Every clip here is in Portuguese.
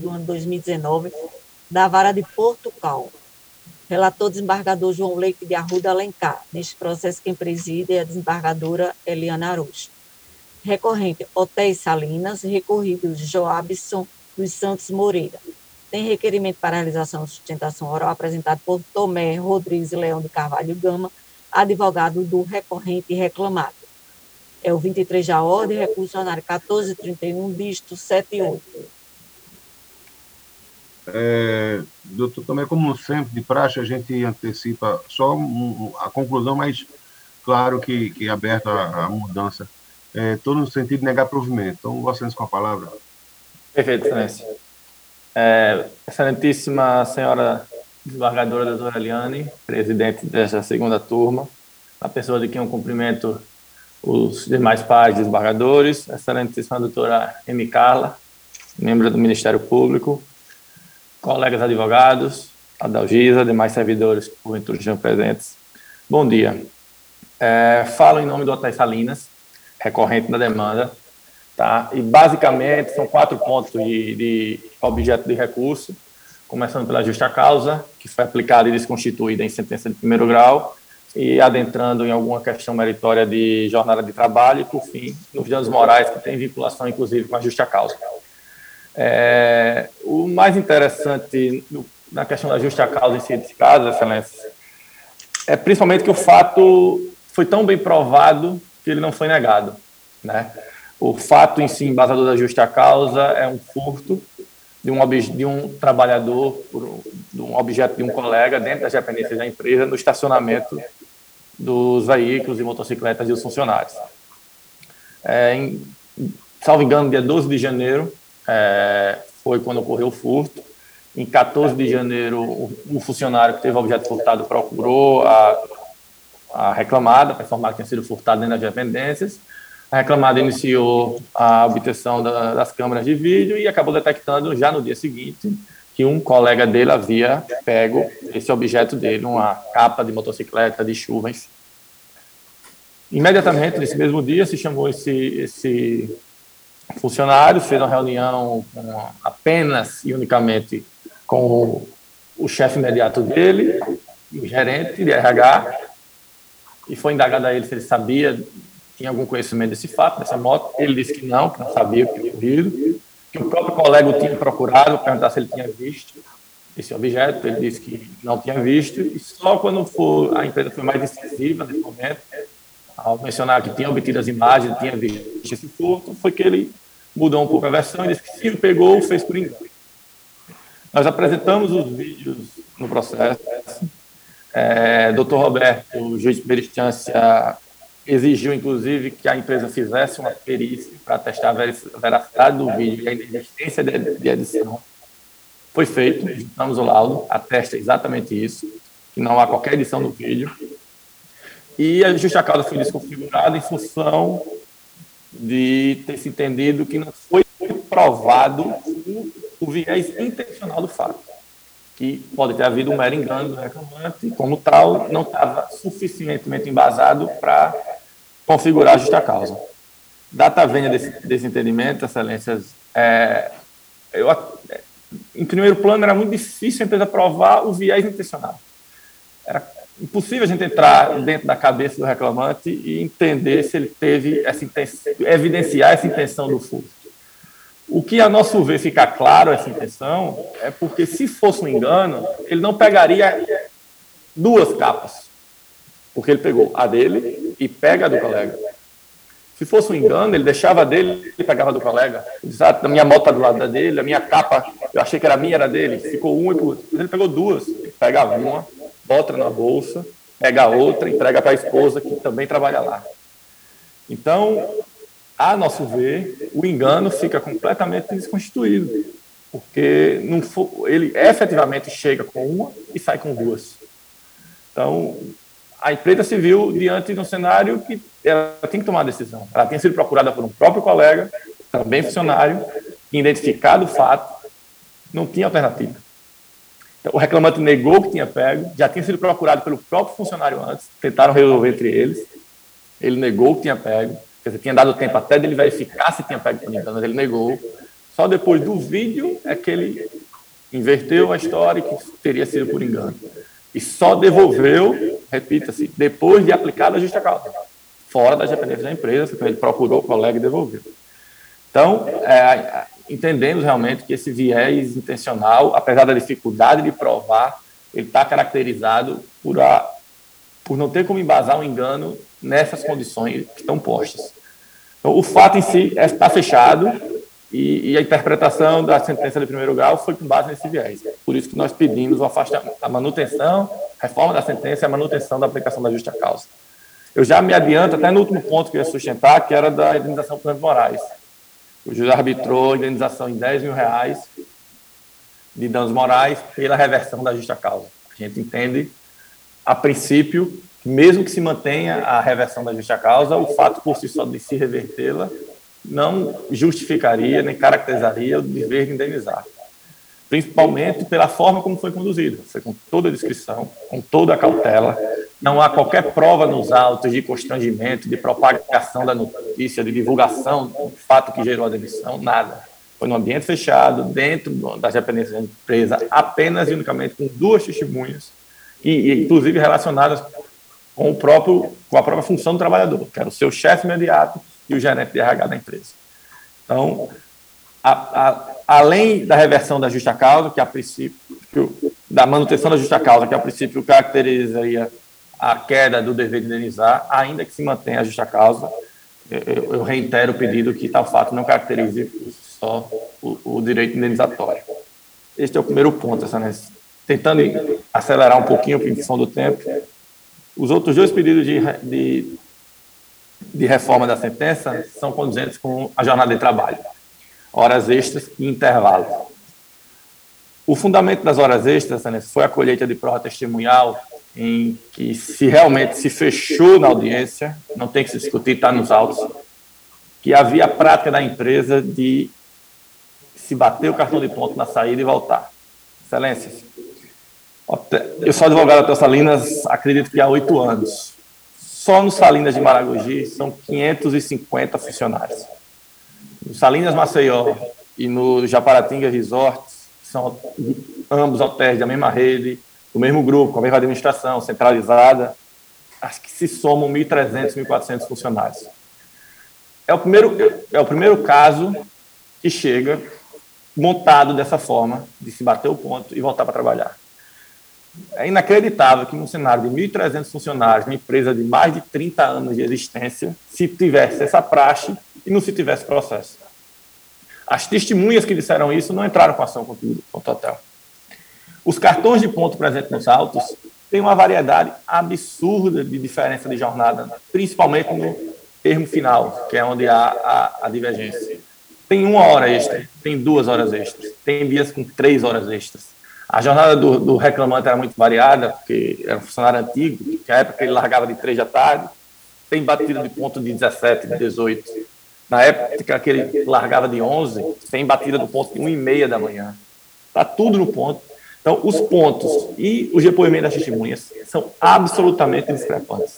do ano 2019, da Vara de Portugal. Relator desembargador João Leite de Arruda Alencar. Neste processo, quem preside é a desembargadora Eliana Arouche. Recorrente, Hotéis Salinas. Recorrido, Joabson dos Santos Moreira. Tem requerimento para realização de sustentação oral apresentado por Tomé Rodrigues Leão de Carvalho Gama, advogado do recorrente e reclamado. É o 23 da ordem, recurso ordinário 1431, dígito 78. Doutor, também, como sempre, de praxe, a gente antecipa só a conclusão, mas claro que é aberta a mudança, todo no sentido de negar provimento. Então, Vossa Excelência, com a palavra. Perfeito, Excelência. Excelentíssima senhora desembargadora doutora Eliane, presidente desta segunda turma, a pessoa de quem eu cumprimento os demais pares desembargadores, excelentíssima doutora M. Carla, membro do Ministério Público, colegas advogados, Adalgisa, demais servidores que porventura estejam presentes. Bom dia. Falo em nome do Hotéis Salinas, recorrente da demanda, tá? E basicamente são 4 pontos de objeto de recurso, começando pela justa causa, que foi aplicada e desconstituída em sentença de primeiro grau, e adentrando em alguma questão meritória de jornada de trabalho e, por fim, nos danos morais, que tem vinculação, inclusive, com a justa causa. O mais interessante na questão da justa causa em si desse caso, Excelência, é principalmente que o fato foi tão bem provado que ele não foi negado, né? O fato em si, embasador da justa causa, é um furto de um trabalhador, de um objeto de um colega, dentro das dependências da empresa, no estacionamento dos veículos e motocicletas dos funcionários. Salvo engano, dia 12 de janeiro foi quando ocorreu o furto. Em 14 de janeiro, um funcionário que teve o objeto furtado procurou a reclamada para informar que tinha sido furtado dentro das dependências. A reclamada iniciou a obtenção das câmeras de vídeo e acabou detectando já no dia seguinte que um colega dele havia pego esse objeto dele, uma capa de motocicleta de chuva, enfim. Imediatamente, nesse mesmo dia, se chamou esse funcionário, fez uma reunião apenas e unicamente com o chefe imediato dele, o gerente de RH, e foi indagado a ele se ele sabia, tinha algum conhecimento desse fato, dessa moto. Ele disse que não sabia o que tinha ocorrido, que o próprio colega o tinha procurado, perguntar se ele tinha visto esse objeto, ele disse que não tinha visto, e só quando a empresa foi mais incisiva nesse momento, ao mencionar que tinha obtido as imagens, tinha visto esse furto, foi que ele mudou um pouco a versão e disse que se ele pegou, fez por engano. Nós apresentamos os vídeos no processo. Dr. Roberto, o juiz de primeira instância, exigiu, inclusive, que a empresa fizesse uma perícia para testar a veracidade do vídeo e a inexistência de edição. Foi feito, juntamos o laudo, atesta exatamente isso, que não há qualquer edição do vídeo. E a justa causa foi desconfigurada em função de ter se entendido que não foi provado o viés intencional do fato, que pode ter havido um mero engano do reclamante, como tal, não estava suficientemente embasado para configurar a justa causa. Data vênia desse entendimento, Excelências, em primeiro plano, era muito difícil a empresa provar o viés intencional. Era impossível a gente entrar dentro da cabeça do reclamante e entender se ele teve essa intenção, evidenciar essa intenção do furto. O que, a nosso ver, fica claro essa intenção é porque, se fosse um engano, ele não pegaria 2 capas, porque ele pegou a dele e pega a do colega. Se fosse um engano, ele deixava a dele e pegava a do colega. Ele disse, a minha moto está do lado da dele, a minha capa, eu achei que era minha, era dele. Ficou uma e duas. Mas ele pegou 2. Ele pega uma, bota na bolsa, pega a outra, entrega para a esposa, que também trabalha lá. Então, a nosso ver, o engano fica completamente desconstituído, porque ele efetivamente chega com uma e sai com 2. Então, a empresa se viu diante de um cenário que ela tem que tomar uma decisão. Ela tinha sido procurada por um próprio colega, também funcionário, identificado o fato, não tinha alternativa. Então, o reclamante negou que tinha pego, já tinha sido procurado pelo próprio funcionário antes, tentaram resolver entre eles, ele negou que tinha pego, quer dizer, tinha dado tempo até dele verificar se tinha pego por engano, mas ele negou. Só depois do vídeo é que ele inverteu a história que teria sido por engano. E só devolveu, repita-se, depois de aplicada a justa causa, fora das dependências da empresa, então ele procurou o colega e devolveu. Então, entendemos realmente que esse viés intencional, apesar da dificuldade de provar, ele está caracterizado por não ter como embasar um engano nessas condições que estão postas. Então, o fato em si está fechado e a interpretação da sentença de primeiro grau foi com base nesse viés. Por isso que nós pedimos o afastamento, a manutenção, reforma da sentença e a manutenção da aplicação da justa causa. Eu já me adianto até no último ponto que eu ia sustentar, que era da indenização por danos morais. O juiz arbitrou a indenização em R$10 mil de danos morais pela reversão da justa causa. A gente entende, a princípio, mesmo que se mantenha a reversão da justa causa, o fato por si só de se revertê-la não justificaria nem caracterizaria o dever de indenizar, principalmente pela forma como foi conduzida. Foi com toda a descrição, com toda a cautela, não há qualquer prova nos autos de constrangimento, de propagação da notícia, de divulgação do fato que gerou a demissão, nada. Foi num ambiente fechado, dentro das dependências da empresa, apenas e unicamente com 2 testemunhas, e inclusive relacionadas com a própria função do trabalhador, que era o seu chefe imediato e o gerente de RH da empresa. Então, além da reversão da justa causa, que a princípio, da manutenção da justa causa, que a princípio caracterizaria a queda do dever de indenizar, ainda que se mantenha a justa causa, eu reitero o pedido que tal fato não caracterize só o direito indenizatório. Este é o primeiro ponto, tentando acelerar um pouquinho em função do tempo. Os outros 2 pedidos de reforma da sentença são condizentes com a jornada de trabalho, horas extras e intervalos. O fundamento das horas extras foi a colheita de prova testemunhal, em que se realmente se fechou na audiência, não tem que se discutir, está nos autos, que havia a prática da empresa de se bater o cartão de ponto na saída e voltar. Excelências, eu sou advogado até Salinas, acredito que há 8 anos. Só no Salinas de Maragogi são 550 funcionários. No Salinas Maceió e no Japaratinga Resorts, são ambos hotéis da mesma rede, do mesmo grupo, com a mesma administração, centralizada. Acho que se somam 1.300, 1.400 funcionários. É o primeiro caso que chega montado dessa forma, de se bater o ponto e voltar para trabalhar. É inacreditável que num cenário de 1.300 funcionários, uma empresa de mais de 30 anos de existência, se tivesse essa praxe e não se tivesse processo. As testemunhas que disseram isso não entraram com ação contra o hotel. Os cartões de ponto presentes nos autos têm uma variedade absurda de diferença de jornada, principalmente no termo final, que é onde há a divergência. Tem 1 hora extra, tem 2 horas extras, tem dias com 3 horas extras. A jornada do reclamante era muito variada, porque era um funcionário antigo, que na época ele largava de 3 da tarde, tem batida de ponto de 17, de 18. Na época que ele largava de 11, tem batida do ponto de 1h30 da manhã. Está tudo no ponto. Então, os pontos e os depoimentos das testemunhas são absolutamente discrepantes.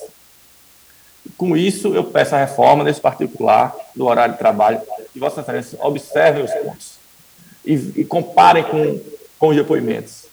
Com isso, eu peço a reforma desse particular do horário de trabalho e Vossa Excelência observem os pontos e comparem com os depoimentos.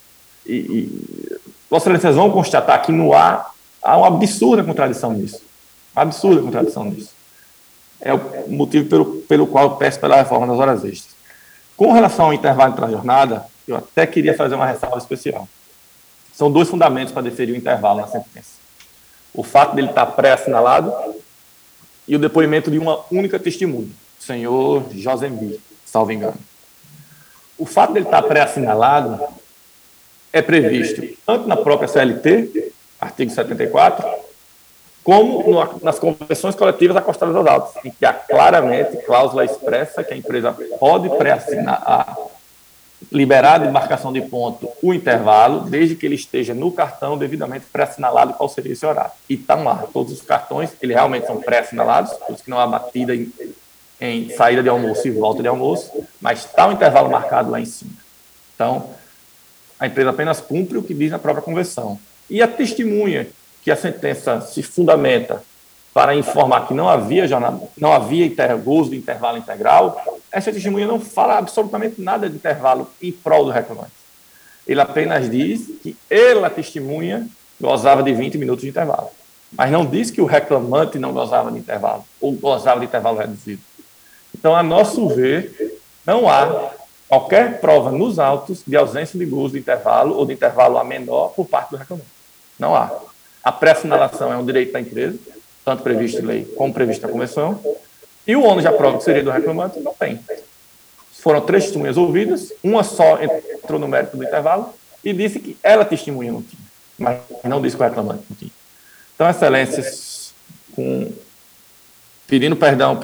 Vossa Excelência vão constatar que não há uma absurda contradição nisso. Uma absurda contradição nisso. É o motivo pelo qual eu peço pela reforma das horas extras. Com relação ao intervalo entre a jornada, eu até queria fazer uma ressalva especial. São 2 fundamentos para deferir o intervalo na sentença. O fato dele estar pré-assinalado e o depoimento de uma única testemunha, o senhor Josemir, salvo engano. O fato dele estar pré-assinalado é previsto tanto na própria CLT, artigo 74, como nas convenções coletivas acostadas aos autos, em que há claramente cláusula expressa que a empresa pode pré-assinar, liberar de marcação de ponto o intervalo, desde que ele esteja no cartão devidamente pré-assinalado qual seria esse horário. E estão lá, todos os cartões, eles realmente são pré-assinalados, por isso que não há batida em saída de almoço e volta de almoço, mas está o intervalo marcado lá em cima. Então, a empresa apenas cumpre o que diz na própria convenção. E a testemunha que a sentença se fundamenta para informar que não havia gozo de intervalo integral, essa testemunha não fala absolutamente nada de intervalo em prol do reclamante. Ele apenas diz que ela, testemunha, gozava de 20 minutos de intervalo. Mas não diz que o reclamante não gozava de intervalo, ou gozava de intervalo reduzido. Então, a nosso ver, não há qualquer prova nos autos de ausência de gozo de intervalo ou de intervalo a menor por parte do reclamante. Não há. A pré-assinalação é um direito da empresa, tanto previsto em lei como previsto na convenção, e o ônus de prova que seria do reclamante não tem. Foram 3 testemunhas ouvidas, uma só entrou no mérito do intervalo e disse que ela testemunha não tinha, mas não disse que o reclamante não tinha. Então, Excelências, pedindo perdão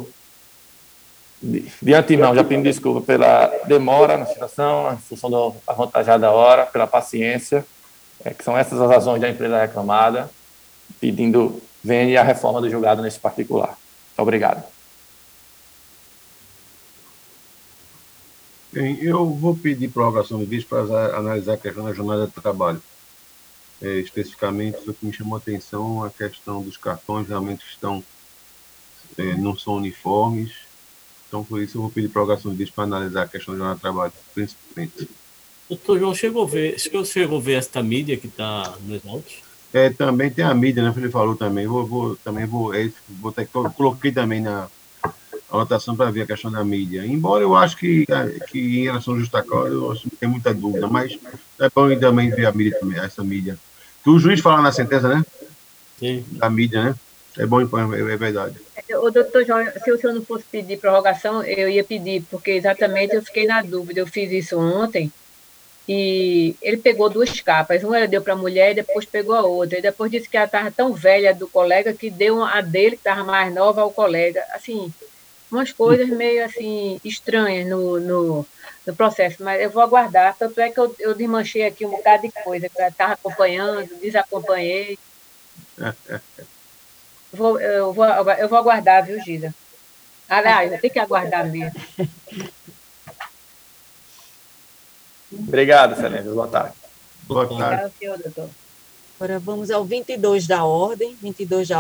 de antemão, já pedindo desculpa pela demora na citação, em função da avantajada hora, pela paciência, que são essas as razões da empresa reclamada, pedindo venha a reforma do julgado nesse particular. Muito obrigado. Bem, eu vou pedir prorrogação de vista para analisar a questão da jornada de trabalho. Especificamente, o que me chamou a atenção a questão dos cartões realmente não são uniformes. Então, por isso, eu vou pedir prorrogação de vista para analisar a questão da jornada de trabalho, principalmente. Doutor João, chegou a ver esta mídia que está nos autos? Também tem a mídia, né? Ele falou também. Coloquei também na anotação para ver a questão da mídia. Embora eu acho que em relação ao justa causa, eu não tenho muita dúvida, mas é bom também ver a mídia também, essa mídia. Que o juiz fala na sentença, né? Sim. Da mídia, né? É bom, é verdade. O doutor João, se o senhor não fosse pedir prorrogação, eu ia pedir, porque exatamente eu fiquei na dúvida. Eu fiz isso ontem e ele pegou 2 capas. Uma ele deu para a mulher e depois pegou a outra. E depois disse que ela estava tão velha do colega que deu a dele, que estava mais nova, ao colega. Assim, umas coisas meio assim estranhas no processo, mas eu vou aguardar. Tanto é que eu desmanchei aqui um bocado de coisa, que eu estava acompanhando, desacompanhei. Eu vou aguardar, viu, Gisa? Aliás, eu tenho que aguardar mesmo. Obrigado, Excelência. Boa tarde. Boa tarde. Obrigada, senhor, doutor. Agora vamos ao 22 da ordem. 22 da